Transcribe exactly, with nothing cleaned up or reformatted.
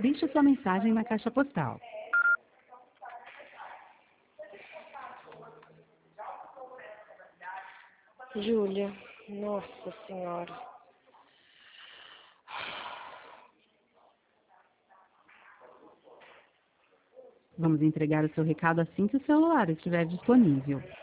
Deixe sua mensagem na caixa postal. Júlia, nossa senhora. Vamos entregar o seu recado assim que o celular estiver disponível.